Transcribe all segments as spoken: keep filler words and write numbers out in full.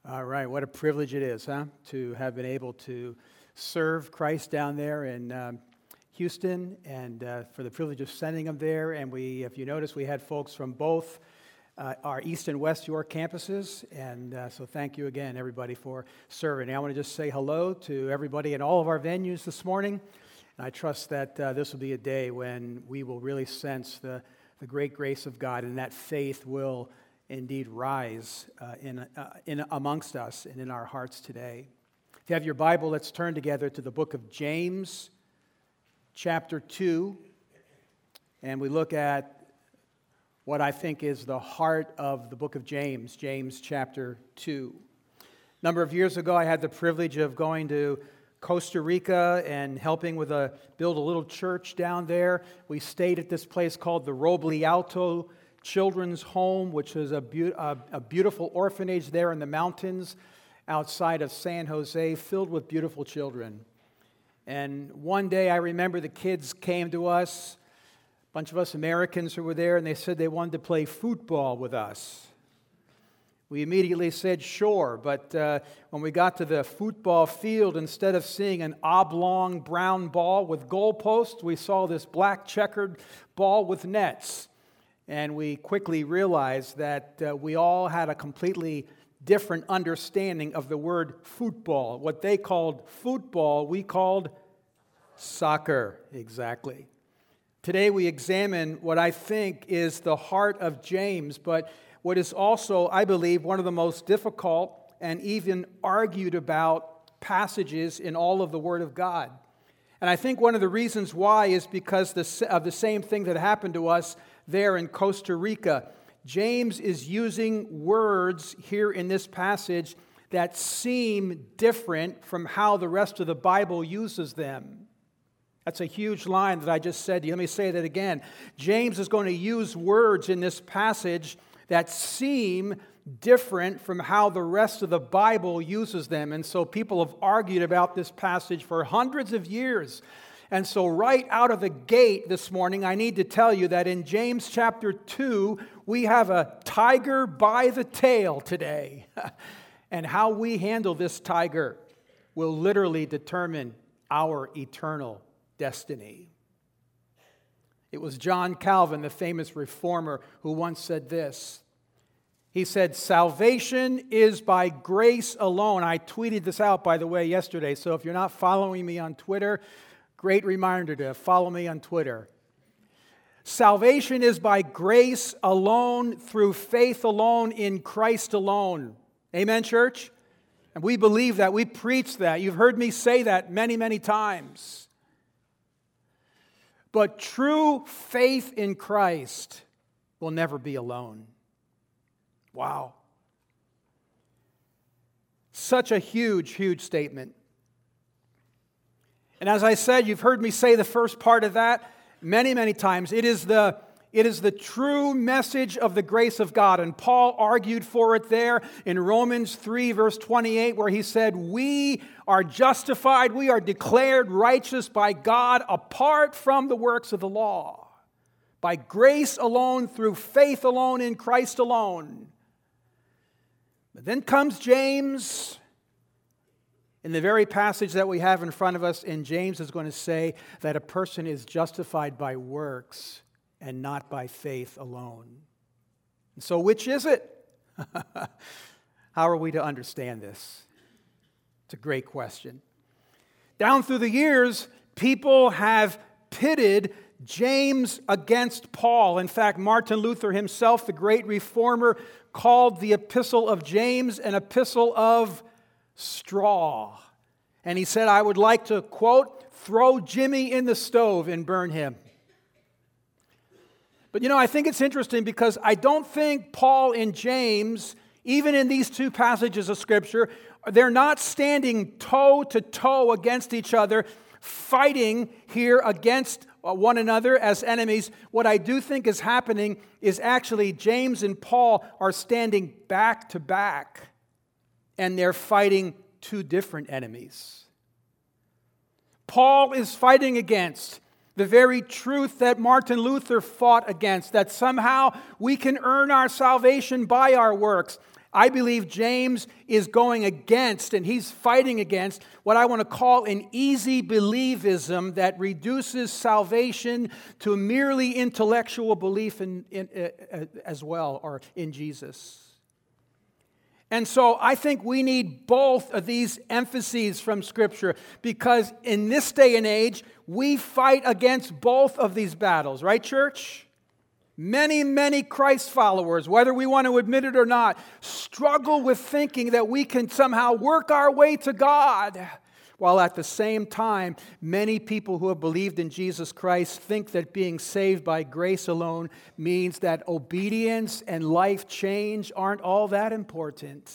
All right, what a privilege it is, huh, to have been able to serve Christ down there in um, Houston, and uh, for the privilege of sending them there. And we, if you notice, we had folks from both uh, our East and West York campuses, and uh, so thank you again, everybody, for serving. And I want to just say hello to everybody in all of our venues this morning, and I trust that uh, this will be a day when we will really sense the, the great grace of God, and that faith will indeed rise uh, in, uh, in amongst us and in our hearts today. If you have your Bible, let's turn together to the book of James, chapter two, and we look at what I think is the heart of the book of James, James chapter two. A number of years ago, I had the privilege of going to Costa Rica and helping with a build a little church down there. We stayed at this place called the Roble Alto Children's Home, which is a, be- a, a beautiful orphanage there in the mountains outside of San Jose, filled with beautiful children. And one day I remember the kids came to us, a bunch of us Americans who were there, and they said they wanted to play football with us. We immediately said sure, but uh, when we got to the football field, instead of seeing an oblong brown ball with goalposts, we saw this black checkered ball with nets. And we quickly realized that uh, we all had a completely different understanding of the word football. What they called football, we called soccer. Exactly. Today we examine what I think is the heart of James, but what is also, I believe, one of the most difficult and even argued about passages in all of the Word of God. And I think one of the reasons why is because of the same thing that happened to us there in Costa Rica. James is using words here in this passage that seem different from how the rest of the Bible uses them. That's a huge line that I just said to you. Let me say that again. James is going to use words in this passage that seem different from how the rest of the Bible uses them. And so people have argued about this passage for hundreds of years. And so right out of the gate this morning, I need to tell you that in James chapter two, we have a tiger by the tail today. And how we handle this tiger will literally determine our eternal destiny. It was John Calvin, the famous reformer, who once said this. He said, "Salvation is by grace alone." I tweeted this out, by the way, yesterday. So if you're not following me on Twitter, great reminder to follow me on Twitter. Salvation is by grace alone, through faith alone, in Christ alone. Amen, church? And we believe that. We preach that. You've heard me say that many, many times. But true faith in Christ will never be alone. Wow. Such a huge, huge statement. And as I said, you've heard me say the first part of that many, many times. It is the, it is the true message of the grace of God. And Paul argued for it there in Romans three, verse twenty-eight, where he said, "We are justified, we are declared righteous by God apart from the works of the law. By grace alone, through faith alone, in Christ alone." But then comes James. In the very passage that we have in front of us, and James is going to say that a person is justified by works and not by faith alone. And so which is it? How are we to understand this? It's a great question. Down through the years, people have pitted James against Paul. In fact, Martin Luther himself, the great reformer, called the epistle of James an epistle of straw. And he said, I would like to, quote, "throw Jimmy in the stove and burn him." But you know, I think it's interesting because I don't think Paul and James, even in these two passages of Scripture, they're not standing toe to toe against each other, fighting here against one another as enemies. What I do think is happening is actually James and Paul are standing back to back, and they're fighting two different enemies. Paul is fighting against the very truth that Martin Luther fought against, that somehow we can earn our salvation by our works. I believe James is going against, and he's fighting against, what I want to call an easy believism that reduces salvation to merely intellectual belief in, in, uh, as well, or in Jesus. And so I think we need both of these emphases from Scripture, because in this day and age, we fight against both of these battles, right, church? Many, many Christ followers, whether we want to admit it or not, struggle with thinking that we can somehow work our way to God. While at the same time, many people who have believed in Jesus Christ think that being saved by grace alone means that obedience and life change aren't all that important.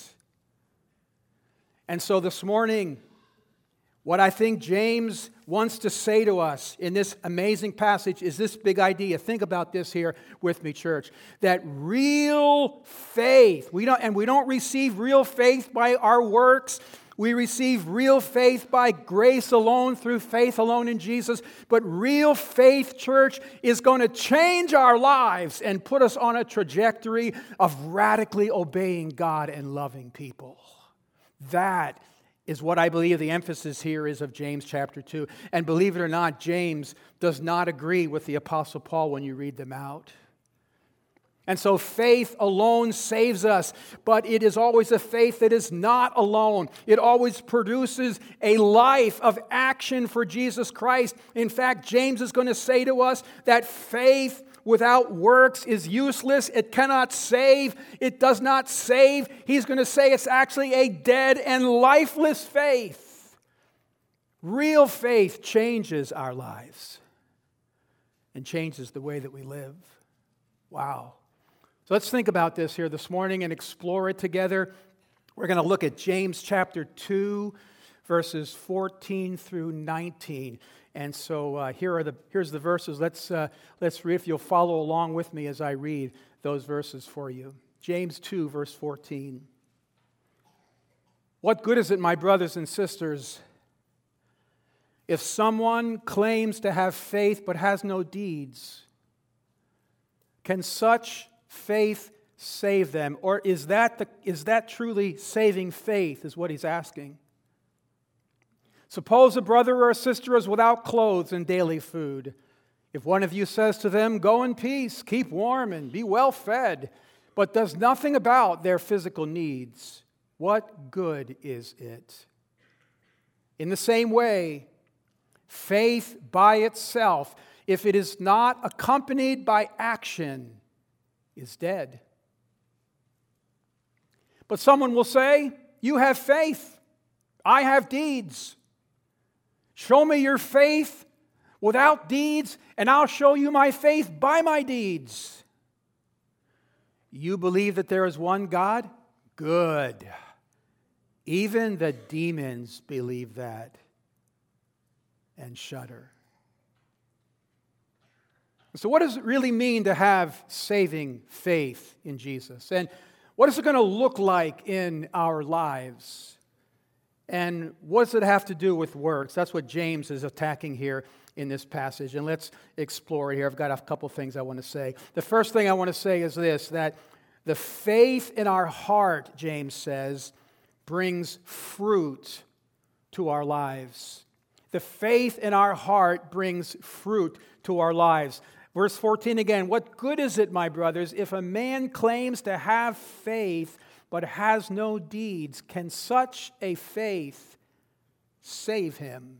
And so this morning, what I think James wants to say to us in this amazing passage is this big idea. Think about this here with me, church. That real faith, we don't, and we don't receive real faith by our works. We receive real faith by grace alone, through faith alone in Jesus. But real faith, church, is going to change our lives and put us on a trajectory of radically obeying God and loving people. That is what I believe the emphasis here is of James chapter two. And believe it or not, James does not agree with the Apostle Paul when you read them out. And so faith alone saves us, but it is always a faith that is not alone. It always produces a life of action for Jesus Christ. In fact, James is going to say to us that faith without works is useless. It cannot save. It does not save. He's going to say it's actually a dead and lifeless faith. Real faith changes our lives and changes the way that we live. Wow. So let's think about this here this morning and explore it together. We're going to look at James chapter two, verses fourteen through nineteen. And so uh, here are the here's the verses. Let's uh, let's read. If you'll follow along with me as I read those verses for you. James two, verse fourteen. What good is it, my brothers and sisters, if someone claims to have faith but has no deeds? Can such faith save them? Or is that the, is that truly saving faith, is what he's asking. Suppose a brother or a sister is without clothes and daily food. If one of you says to them, go in peace, keep warm and be well fed, but does nothing about their physical needs, what good is it? In the same way, faith by itself, if it is not accompanied by action, is dead. But someone will say, you have faith, I have deeds. Show me your faith without deeds, and I'll show you my faith by my deeds. You believe that there is one God? Good. Even the demons believe that and shudder. So what does it really mean to have saving faith in Jesus? And what is it going to look like in our lives? And what does it have to do with works? That's what James is attacking here in this passage. And let's explore it here. I've got a couple things I want to say. The first thing I want to say is this, that the faith in our heart, James says, brings fruit to our lives. The faith in our heart brings fruit to our lives. Verse fourteen again, what good is it, my brothers, if a man claims to have faith but has no deeds? Can such a faith save him?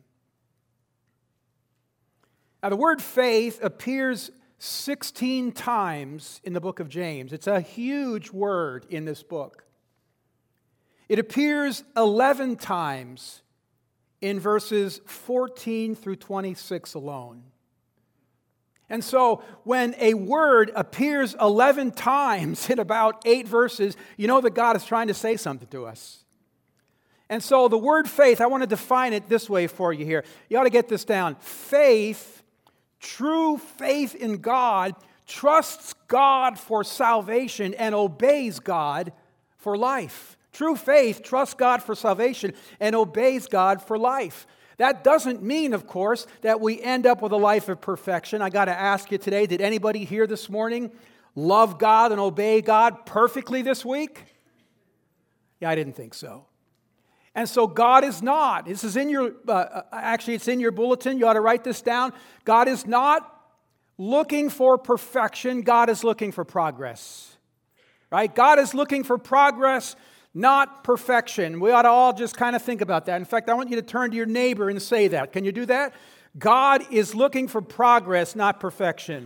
Now, the word faith appears sixteen times in the book of James. It's a huge word in this book. It appears eleven times in verses fourteen through twenty-six alone. And so when a word appears eleven times in about eight verses, you know that God is trying to say something to us. And so the word faith, I want to define it this way for you here. You ought to get this down. Faith, true faith in God, trusts God for salvation and obeys God for life. True faith trusts God for salvation and obeys God for life. That doesn't mean, of course, that we end up with a life of perfection. I got to ask you today, did anybody here this morning love God and obey God perfectly this week? Yeah, I didn't think so. And so God is not. This is in your, uh, actually it's in your bulletin. You ought to write this down. God is not looking for perfection. God is looking for progress. Right? God is looking for progress, not perfection. We ought to all just kind of think about that. In fact, I want you to turn to your neighbor and say that. Can you do that? God is looking for progress, not perfection.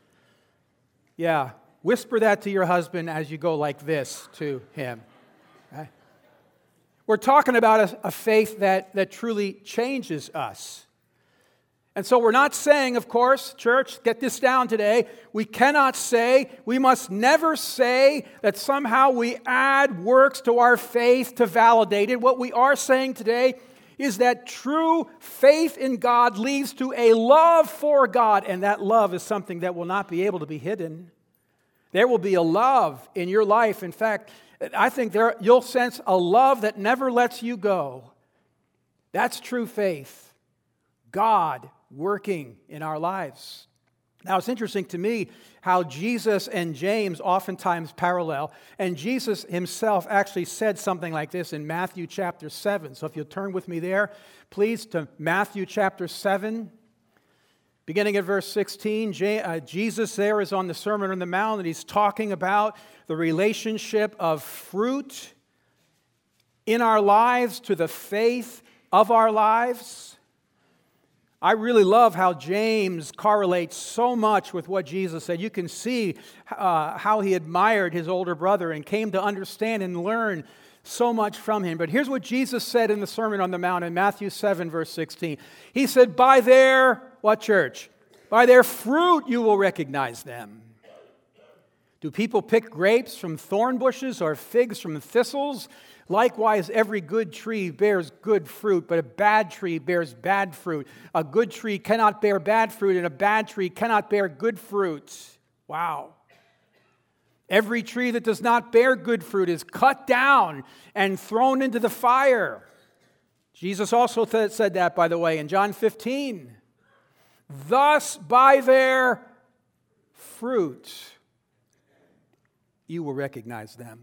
Yeah. Whisper that to your husband as you go like this to him. Okay? We're talking about a, a faith that, that truly changes us. And so we're not saying, of course, church, get this down today, we cannot say, we must never say that somehow we add works to our faith to validate it. What we are saying today is that true faith in God leads to a love for God, and that love is something that will not be able to be hidden. There will be a love in your life. In fact, I think there you'll sense a love that never lets you go. That's true faith. God working in our lives. Now, it's interesting to me how Jesus and James oftentimes parallel, and Jesus himself actually said something like this in Matthew chapter seven. So if you'll turn with me there, please, to Matthew chapter seven. Beginning at verse sixteen, Jesus there is on the Sermon on the Mount, and he's talking about the relationship of fruit in our lives to the faith of our lives. I really love how James correlates so much with what Jesus said. You can see uh, how he admired his older brother and came to understand and learn so much from him. But here's what Jesus said in the Sermon on the Mount in Matthew seven, verse sixteen. He said, by their, what church? By their fruit you will recognize them. Do people pick grapes from thorn bushes or figs from thistles? Likewise, every good tree bears good fruit, but a bad tree bears bad fruit. A good tree cannot bear bad fruit, and a bad tree cannot bear good fruit. Wow. Every tree that does not bear good fruit is cut down and thrown into the fire. Jesus also th- said that, by the way, in John fifteen. Thus, by their fruit, you will recognize them.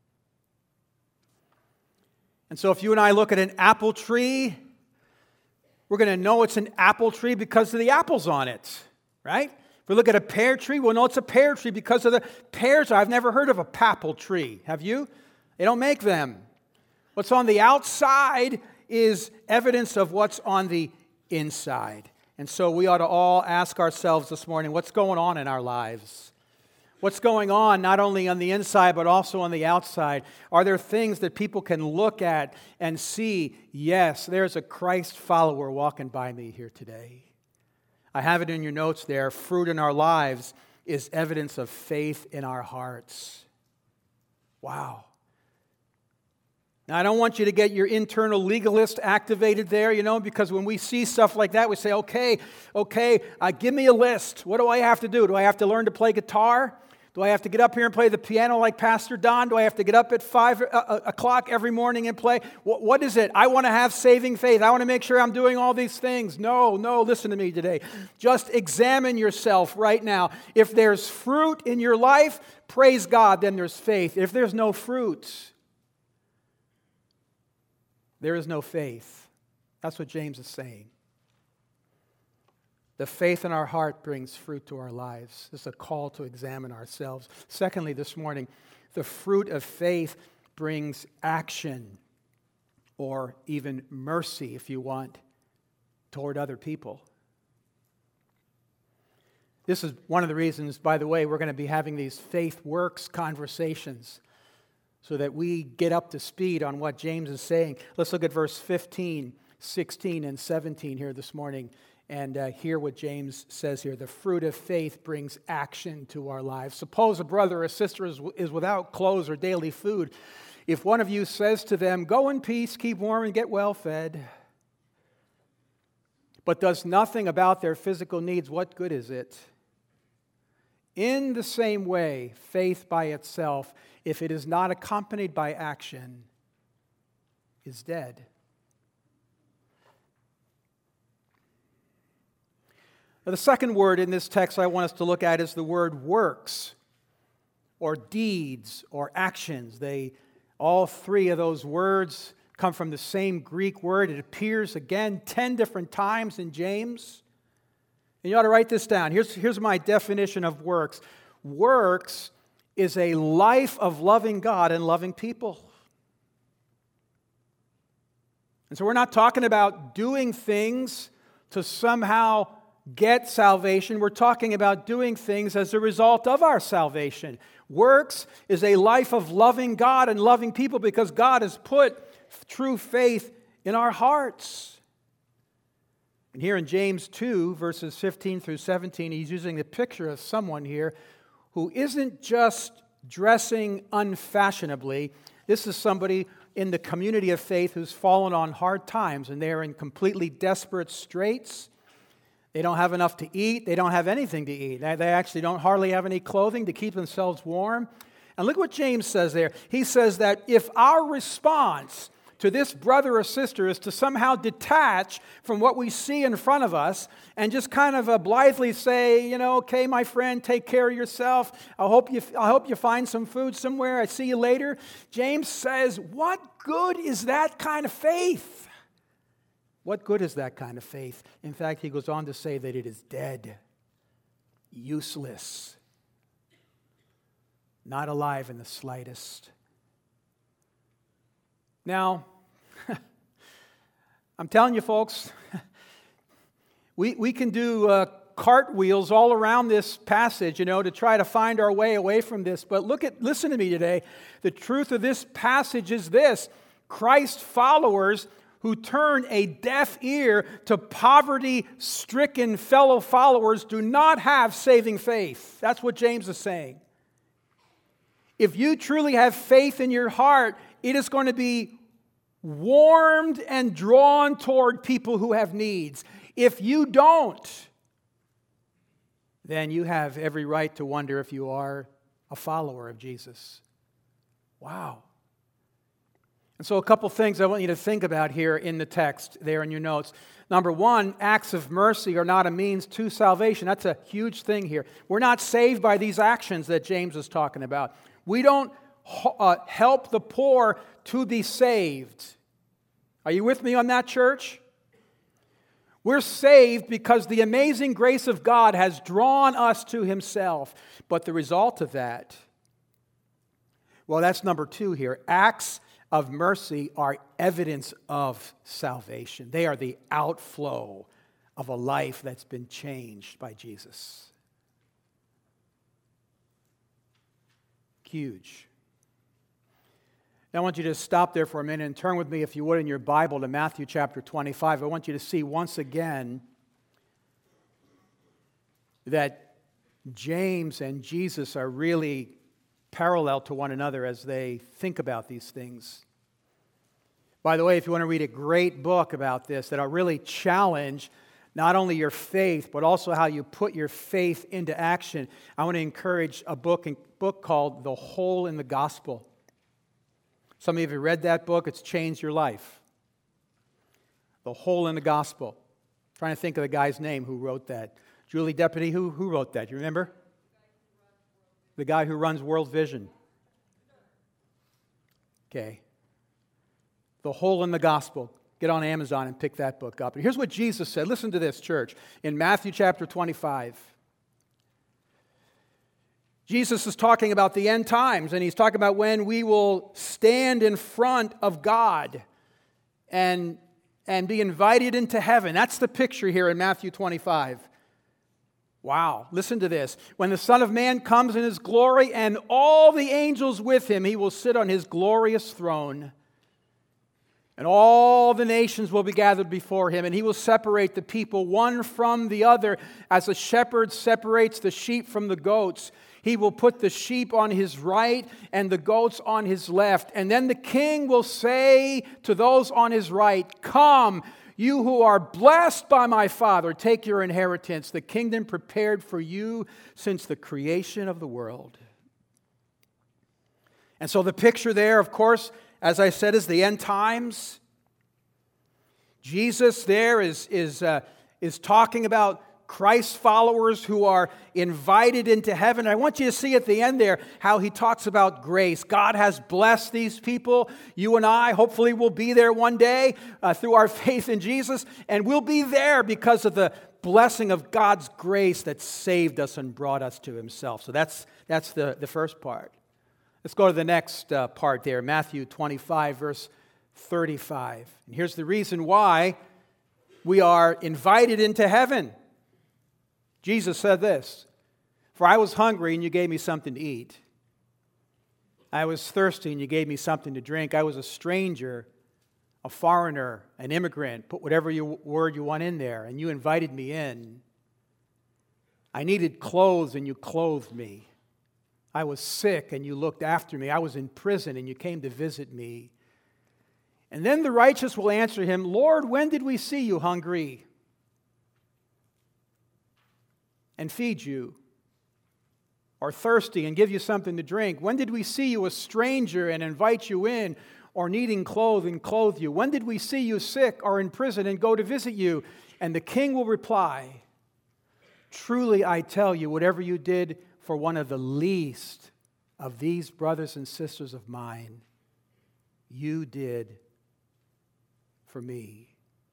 And so if you and I look at an apple tree, we're going to know it's an apple tree because of the apples on it, right? If we look at a pear tree, we'll know it's a pear tree because of the pears. I've never heard of a papal tree. Have you? They don't make them. What's on the outside is evidence of what's on the inside. And so we ought to all ask ourselves this morning, what's going on in our lives? What's going on not only on the inside but also on the outside? Are there things that people can look at and see, yes, there's a Christ follower walking by me here today? I have it in your notes there. Fruit in our lives is evidence of faith in our hearts. Wow. Now, I don't want you to get your internal legalist activated there, you know, because when we see stuff like that, we say, okay, okay, uh, give me a list. What do I have to do? Do I have to learn to play guitar? Do I have to get up here and play the piano like Pastor Don? Do I have to get up at five o'clock every morning and play? What, what is it? I want to have saving faith. I want to make sure I'm doing all these things. No, no, listen to me today. Just examine yourself right now. If there's fruit in your life, praise God, then there's faith. If there's no fruit, there is no faith. That's what James is saying. The faith in our heart brings fruit to our lives. This is a call to examine ourselves. Secondly, this morning, the fruit of faith brings action, or even mercy, if you want, toward other people. This is one of the reasons, by the way, we're going to be having these faith works conversations so that we get up to speed on what James is saying. Let's look at verse fifteen, sixteen, and seventeen here this morning. And uh, hear what James says here. The fruit of faith brings action to our lives. Suppose a brother or a sister is, is without clothes or daily food. If one of you says to them, go in peace, keep warm, and get well fed, but does nothing about their physical needs, what good is it? In the same way, faith by itself, if it is not accompanied by action, is dead. Now, the second word in this text I want us to look at is the word works, or deeds, or actions. They All three of those words come from the same Greek word. It appears again ten different times in James. And you ought to write this down. Here's, here's my definition of works. Works is a life of loving God and loving people. And so we're not talking about doing things to somehow get salvation. We're talking about doing things as a result of our salvation. Works is a life of loving God and loving people because God has put true faith in our hearts. And here in James two, verses fifteen through seventeen, he's using a picture of someone here who isn't just dressing unfashionably. This is somebody in the community of faith who's fallen on hard times, and they're in completely desperate straits. They don't have enough to eat. They don't have anything to eat. They actually don't hardly have any clothing to keep themselves warm. And look what James says there. He says that if our response to this brother or sister is to somehow detach from what we see in front of us and just kind of uh, blithely say, you know, okay, my friend, take care of yourself. I hope you, I hope you find some food somewhere. I see you later. James says, what good is that kind of faith? What good is that kind of faith? In fact, he goes on to say that it is dead, useless, not alive in the slightest. Now, I'm telling you folks, we, we can do uh, cartwheels all around this passage, you know, to try to find our way away from this. But look at, listen to me today. The truth of this passage is this: Christ followers who turn a deaf ear to poverty-stricken fellow followers do not have saving faith. That's what James is saying. If you truly have faith in your heart, it is going to be warmed and drawn toward people who have needs. If you don't, then you have every right to wonder if you are a follower of Jesus. Wow. And so a couple things I want you to think about here in the text there in your notes. Number one, acts of mercy are not a means to salvation. That's a huge thing here. We're not saved by these actions that James is talking about. We don't uh, help the poor to be saved. Are you with me on that, church? We're saved because the amazing grace of God has drawn us to Himself. But the result of that, well, that's number two here. Acts of mercy are evidence of salvation. They are the outflow of a life that's been changed by Jesus. Huge. Now I want you to stop there for a minute and turn with me, if you would, in your Bible to Matthew chapter twenty-five. I want you to see once again that James and Jesus are really parallel to one another as they think about these things. By the way, if you want to read a great book about this that'll really challenge not only your faith, but also how you put your faith into action, I want to encourage a book, a book called The Hole in the Gospel. Some of you have read that book. It's changed your life. The Hole in the Gospel. I'm trying to think of the guy's name who wrote that. Julie Deputy, who, who wrote that? You remember? The guy who runs World Vision. Okay. The Hole in the Gospel. Get on Amazon and pick that book up. And here's what Jesus said. Listen to this, church. In Matthew chapter twenty-five. Jesus is talking about the end times, and He's talking about when we will stand in front of God and, and be invited into heaven. That's the picture here in Matthew twenty-five. Wow, listen to this. When the Son of Man comes in His glory and all the angels with Him, He will sit on His glorious throne. And all the nations will be gathered before Him, and He will separate the people one from the other as a shepherd separates the sheep from the goats. He will put the sheep on His right and the goats on His left. And then the King will say to those on His right, "Come, you who are blessed by my Father, take your inheritance, the kingdom prepared for you since the creation of the world." And so the picture there, of course, as I said, is the end times. Jesus there is, is, uh, is talking about Christ followers who are invited into heaven. I want you to see at the end there how he talks about grace. God has blessed these people. You and I hopefully will be there one day uh, through our faith in Jesus, and we'll be there because of the blessing of God's grace that saved us and brought us to himself. So that's, that's the, the first part. Let's go to the next uh, part there, Matthew twenty-five, verse thirty-five. And here's the reason why we are invited into heaven. Jesus said this, "For I was hungry and you gave me something to eat. I was thirsty and you gave me something to drink. I was a stranger, a foreigner, an immigrant, put whatever you, word you want in there, and you invited me in. I needed clothes and you clothed me. I was sick and you looked after me. I was in prison and you came to visit me." And then the righteous will answer him, "Lord, when did we see you hungry and feed you, or thirsty and give you something to drink? When did we see you a stranger and invite you in, or needing clothes and clothe you? When did we see you sick or in prison and go to visit you?" And the king will reply, "Truly I tell you, whatever you did for one of the least of these brothers and sisters of mine, you did for me."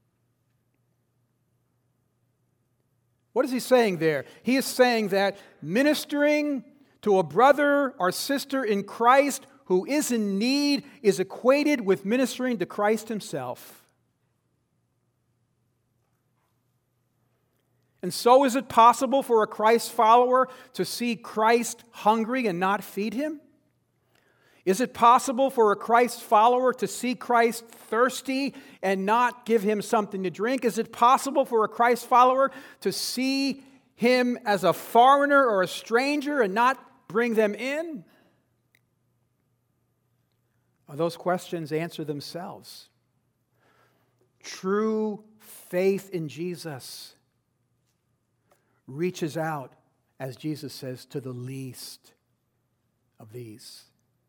What is he saying there? He is saying that ministering to a brother or sister in Christ who is in need is equated with ministering to Christ himself. And so is it possible for a Christ follower to see Christ hungry and not feed him? Is it possible for a Christ follower to see Christ thirsty and not give him something to drink? Is it possible for a Christ follower to see him as a foreigner or a stranger and not bring them in? Well, those questions answer themselves. True faith in Jesus reaches out, as Jesus says, to the least of these.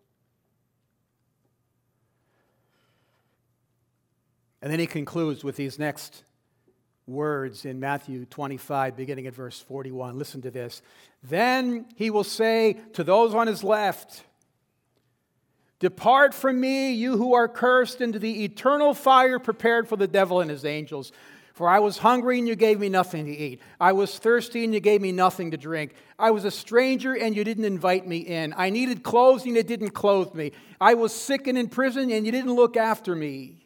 And then he concludes with these next words in Matthew twenty-five, beginning at verse forty-one. Listen to this. "Then he will say to those on his left, 'Depart from me, you who are cursed, into the eternal fire prepared for the devil and his angels. For I was hungry and you gave me nothing to eat. I was thirsty and you gave me nothing to drink. I was a stranger and you didn't invite me in. I needed clothes and you didn't clothe me. I was sick and in prison and you didn't look after me.'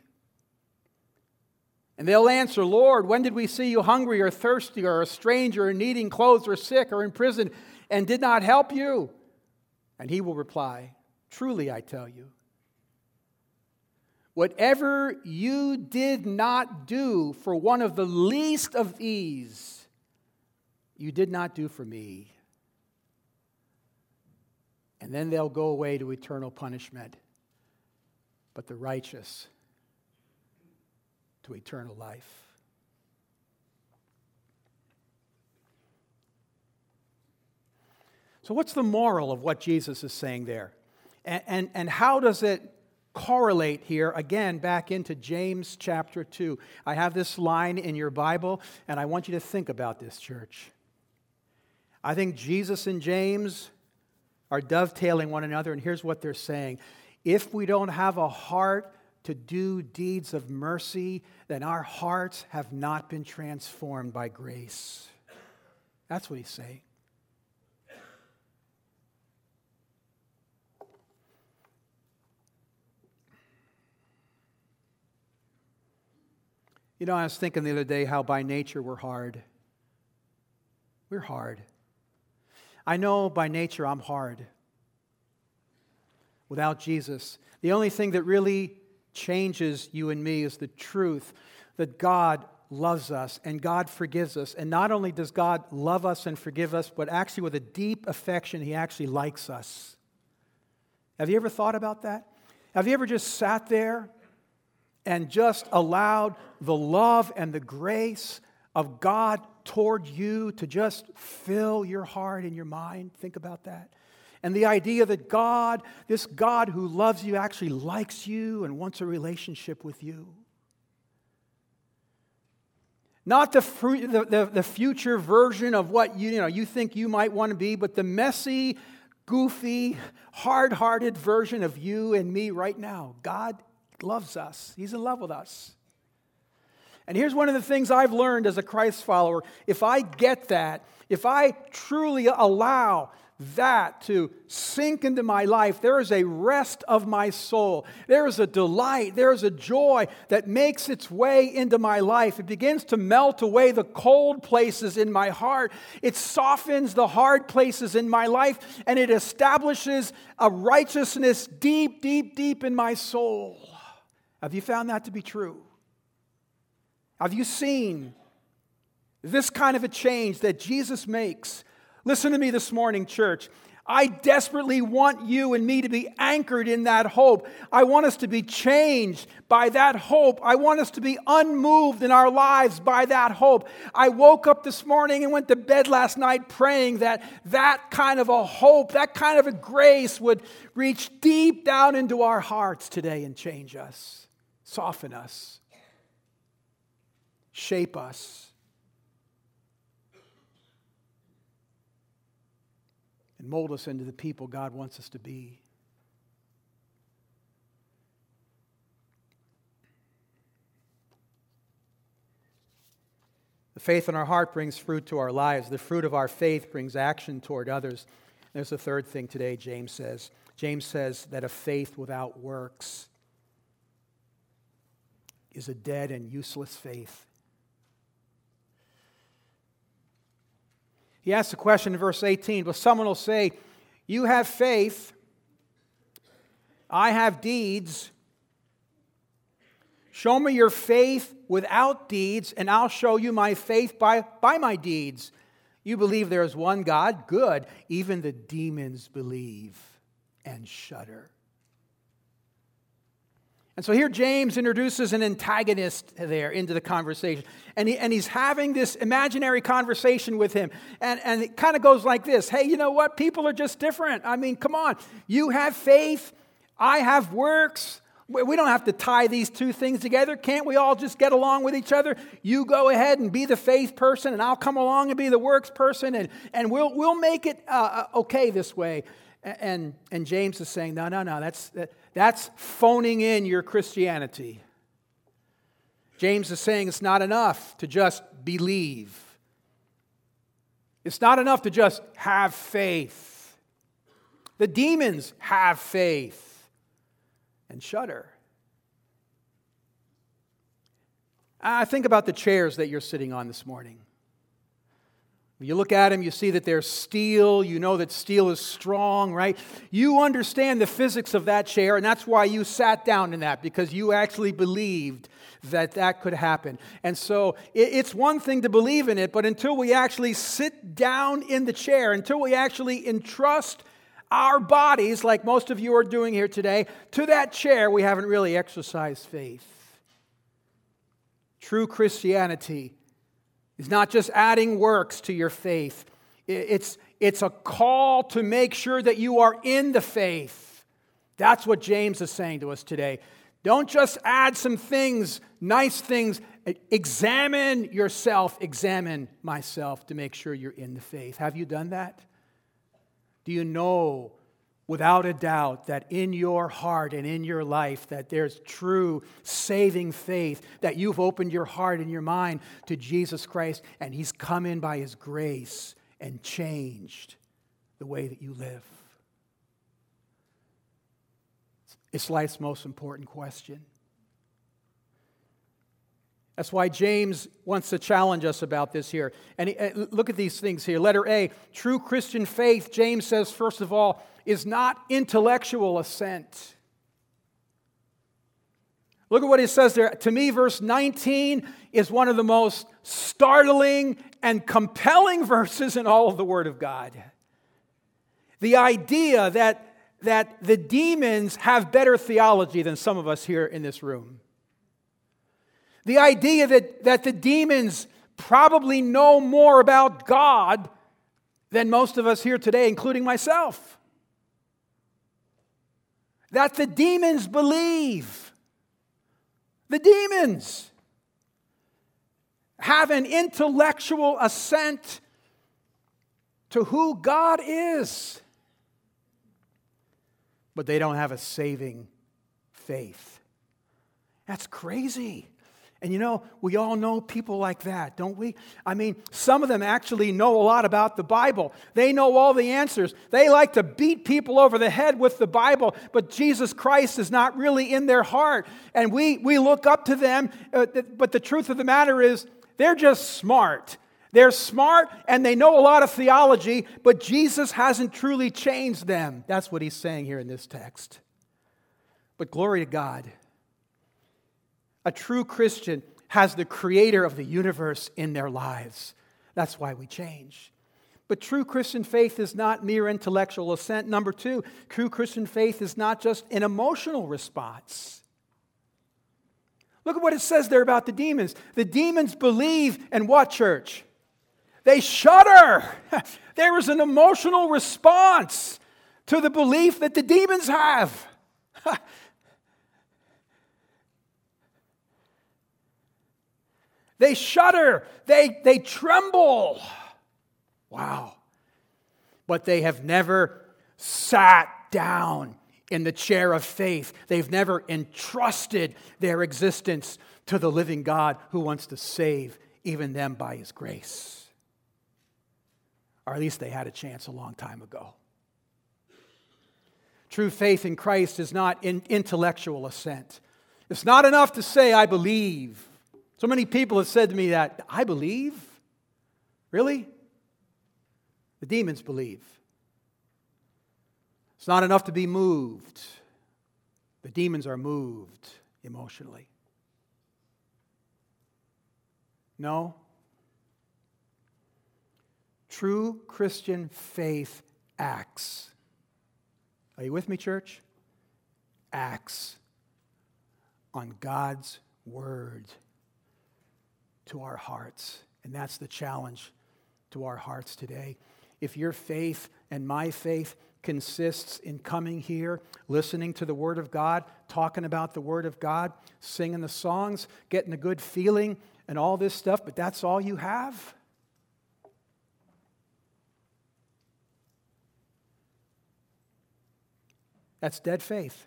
And they'll answer, 'Lord, when did we see you hungry or thirsty or a stranger or needing clothes or sick or in prison and did not help you?' And he will reply, 'Truly I tell you, whatever you did not do for one of the least of these, you did not do for me.' And then they'll go away to eternal punishment, but the righteous to eternal life." So what's the moral of what Jesus is saying there? And, and, and how does it correlate here, again, back into James chapter two? I have this line in your Bible, and I want you to think about this, church. I think Jesus and James are dovetailing one another, and here's what they're saying. If we don't have a heart to do deeds of mercy, then our hearts have not been transformed by grace. That's what he's saying. You know, I was thinking the other day how by nature we're hard. We're hard. I know by nature I'm hard. Without Jesus, the only thing that really changes you and me is the truth that God loves us and God forgives us. And not only does God love us and forgive us, but actually with a deep affection, He actually likes us. Have you ever thought about that? Have you ever just sat there and just allowed the love and the grace of God toward you to just fill your heart and your mind? Think about that. And the idea that God, this God who loves you, actually likes you and wants a relationship with you. Not the, fru- the, the, the future version of what you, you, know, you think you might want to be, but the messy, goofy, hard-hearted version of you and me right now. God loves us. He's in love with us. And here's one of the things I've learned as a Christ follower. If I get that, if I truly allow that to sink into my life, there is a rest of my soul. There is a delight. There is a joy that makes its way into my life. It begins to melt away the cold places in my heart. It softens the hard places in my life, and it establishes a righteousness deep, deep, deep in my soul. Have you found that to be true? Have you seen this kind of a change that Jesus makes? Listen to me this morning, church. I desperately want you and me to be anchored in that hope. I want us to be changed by that hope. I want us to be unmoved in our lives by that hope. I woke up this morning and went to bed last night praying that that kind of a hope, that kind of a grace would reach deep down into our hearts today and change us, soften us, shape us. And mold us into the people God wants us to be. The faith in our heart brings fruit to our lives. The fruit of our faith brings action toward others. There's a third thing today, James says. James says that a faith without works is a dead and useless faith. He asks the question in verse eighteen, but someone will say, you have faith, I have deeds. Show me your faith without deeds, and I'll show you my faith by, by my deeds. You believe there is one God? Good. Even the demons believe and shudder. And so here James introduces an antagonist there into the conversation. And, he, and he's having this imaginary conversation with him. And, and it kind of goes like this. Hey, you know what? People are just different. I mean, come on. You have faith. I have works. We don't have to tie these two things together. Can't we all just get along with each other? You go ahead and be the faith person, and I'll come along and be the works person, and, and we'll, we'll make it uh, okay this way. And, and James is saying, no, no, no, that's, that's phoning in your Christianity. James is saying it's not enough to just believe. It's not enough to just have faith. The demons have faith and shudder. I think about the chairs that you're sitting on this morning. When you look at them, you see that they're steel. You know that steel is strong, right? You understand the physics of that chair, and that's why you sat down in that, because you actually believed that that could happen. And so it's one thing to believe in it, but until we actually sit down in the chair, until we actually entrust our bodies, like most of you are doing here today, to that chair, we haven't really exercised faith. True Christianity is not just adding works to your faith. It's, it's a call to make sure that you are in the faith. That's what James is saying to us today. Don't just add some things, nice things. Examine yourself, examine myself to make sure you're in the faith. Have you done that? Do you know without a doubt that in your heart and in your life that there's true saving faith, that you've opened your heart and your mind to Jesus Christ and He's come in by His grace and changed the way that you live? It's life's most important question. That's why James wants to challenge us about this here. And he, uh, look at these things here. Letter A, true Christian faith, James says, first of all, is not intellectual assent. Look at what he says there. To me, verse nineteen is one of the most startling and compelling verses in all of the Word of God. The idea that, that the demons have better theology than some of us here in this room. The idea that, that the demons probably know more about God than most of us here today, including myself. That the demons believe. The demons. have an intellectual assent to who God is, but they don't have a saving faith. That's crazy. And you know, we all know people like that, don't we? I mean, some of them actually know a lot about the Bible. They know all the answers. They like to beat people over the head with the Bible, but Jesus Christ is not really in their heart. And we, we look up to them, uh, but the truth of the matter is, they're just smart. They're smart and they know a lot of theology, but Jesus hasn't truly changed them. That's what he's saying here in this text. But glory to God. A true Christian has the creator of the universe in their lives. That's why we change. But true Christian faith is not mere intellectual assent. Number two, true Christian faith is not just an emotional response. Look at what it says there about the demons. The demons believe, and what, church? They shudder. There is an emotional response to the belief that the demons have. They shudder. They, they tremble. Wow. But they have never sat down in the chair of faith. They've never entrusted their existence to the living God who wants to save even them by His grace. Or at least they had a chance a long time ago. True faith in Christ is not in intellectual assent. It's not enough to say, I believe. So many people have said to me that, I believe? Really? The demons believe. It's not enough to be moved. The demons are moved emotionally. No. True Christian faith acts. Are you with me, church? Acts on God's word to our hearts. And that's the challenge to our hearts today. If your faith and my faith consists in coming here, listening to the Word of God, talking about the Word of God, singing the songs, getting a good feeling, and all this stuff, but that's all you have? That's dead faith.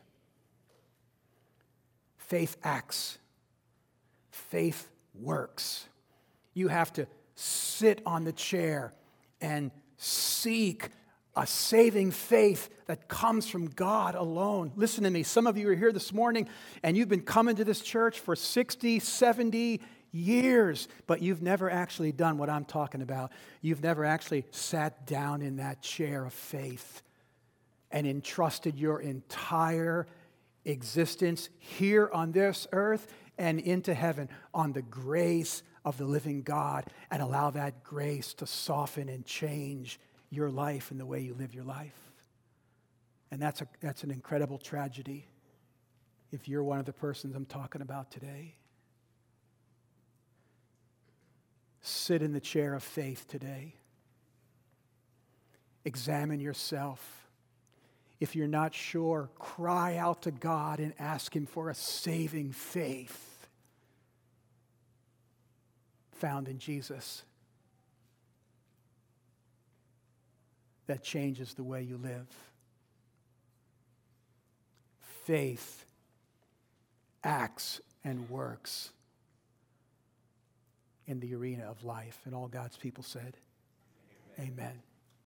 Faith acts. Faith works. You have to sit on the chair and seek a saving faith that comes from God alone. Listen to me. Some of you are here this morning and you've been coming to this church for sixty, seventy years, but you've never actually done what I'm talking about. You've never actually sat down in that chair of faith and entrusted your entire existence here on this earth and into heaven on the grace of the living God, and allow that grace to soften and change your life and the way you live your life. And that's a, that's an incredible tragedy if you're one of the persons I'm talking about today. Sit in the chair of faith today. Examine yourself. If you're not sure, cry out to God and ask Him for a saving faith found in Jesus that changes the way you live. Faith acts and works in the arena of life. And all God's people said, amen. Amen.